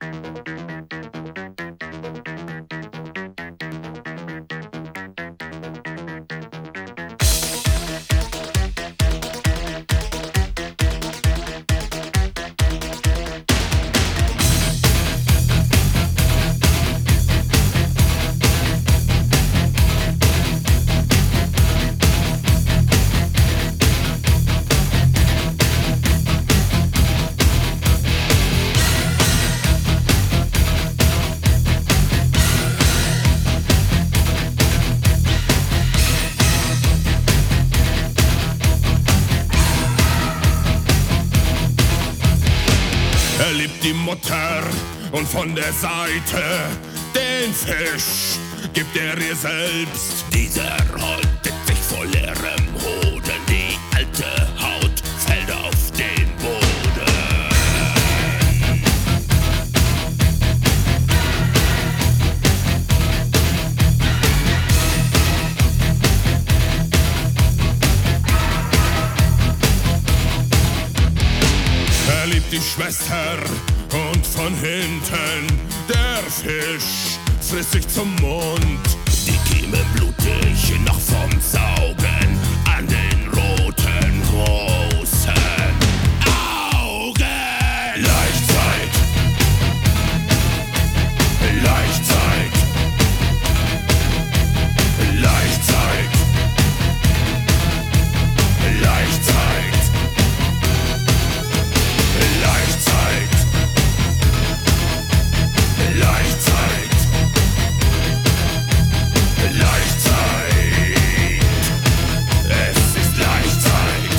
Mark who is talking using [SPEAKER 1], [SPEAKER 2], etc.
[SPEAKER 1] Er liebt die Mutter und von der Seite den Fisch gibt er ihr selbst.
[SPEAKER 2] Dieser häutet sich vor leerem Hoden, die alte Haut fällt auf den Boden.
[SPEAKER 1] Er liebt die Schwester und von hinten der Fisch frisst sich zum Mund.
[SPEAKER 2] Die Kieme blutig noch vom Saugen an den roten großen Augen.
[SPEAKER 1] Laichzeit, Laichzeit, Laichzeit, Laichzeit, Laichzeit, Laichzeit, Laichzeit. Es ist Laichzeit.